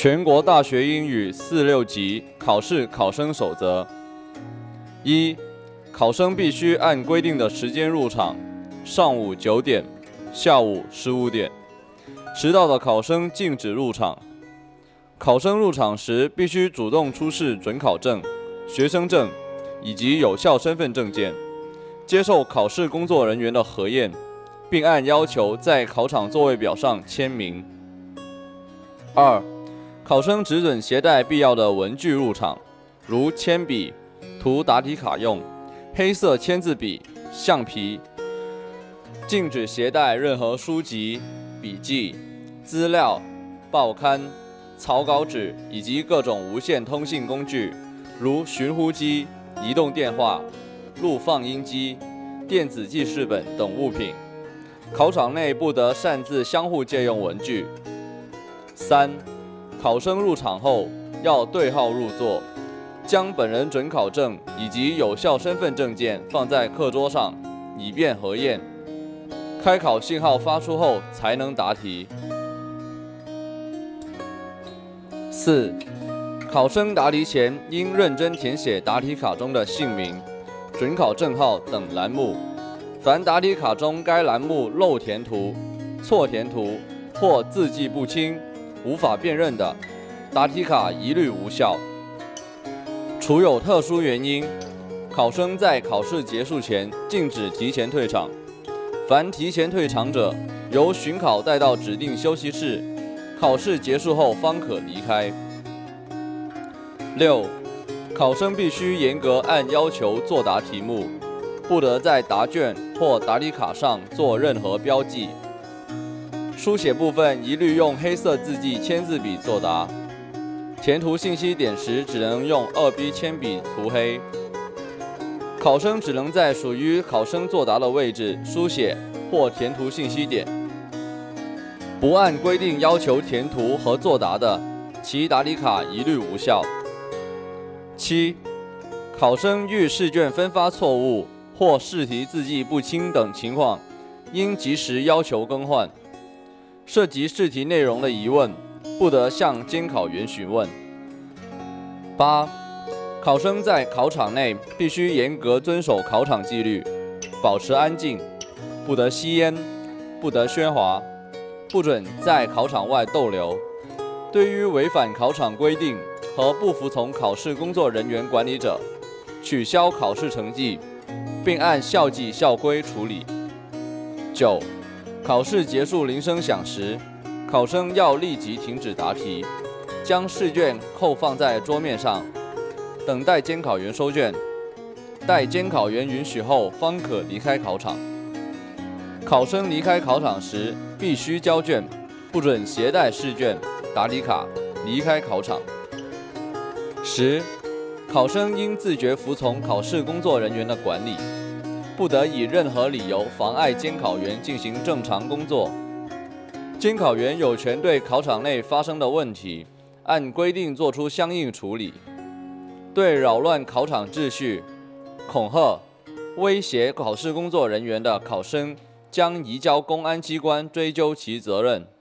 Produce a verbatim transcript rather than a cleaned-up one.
全国大学英语四六级考试考生守则：一、考生必须按规定的时间入场，上午九点，下午十五点。迟到的考生禁止入场。考生入场时必须主动出示准考证、学生证以及有效身份证件，接受考试工作人员的核验，并按要求在考场座位表上签名。二、考生只准携带必要的文具入场，如铅笔、涂答题卡用、黑色签字笔、橡皮。禁止携带任何书籍、笔记、资料、报刊、草稿纸以及各种无线通信工具，如寻呼机、移动电话、录放音机、电子记事本等物品。考场内不得擅自相互借用文具。三、考生入场后要对号入座，将本人准考证以及有效身份证件放在课桌上，以便核验。开考信号发出后才能答题。四、考生答题前应认真填写答题卡中的姓名、准考证号等栏目。凡答题卡中该栏目漏填图、错填图或字迹不清、无法辨认的，答题卡一律无效。除有特殊原因，考生在考试结束前禁止提前退场。凡提前退场者，由巡考带到指定休息室，考试结束后方可离开。六、考生必须严格按要求作答题目，不得在答卷或答题卡上做任何标记。书写部分一律用黑色字迹签字笔作答，填涂信息点时只能用 二 B 铅笔涂黑。考生只能在属于考生作答的位置书写或填涂信息点，不按规定要求填涂和作答的，其答题卡一律无效。七、考生遇试卷分发错误或试题字迹不清等情况，应及时要求更换。涉及试题内容的疑问，不得向监考员询问。八、考生在考场内必须严格遵守考场纪律，保持安静，不得吸烟，不得喧哗，不准在考场外逗留。对于违反考场规定和不服从考试工作人员管理者，取消考试成绩，并按校纪校规处理。九、考试结束铃声响时，考生要立即停止答题，将试卷扣放在桌面上，等待监考员收卷，待监考员允许后方可离开考场。考生离开考场时必须交卷，不准携带试卷、答题卡离开考场。十、考生应自觉服从考试工作人员的管理，不得以任何理由妨碍监考员进行正常工作。监考员有权对考场内发生的问题，按规定作出相应处理。对扰乱考场秩序、恐吓、威胁考试工作人员的考生，将移交公安机关追究其责任。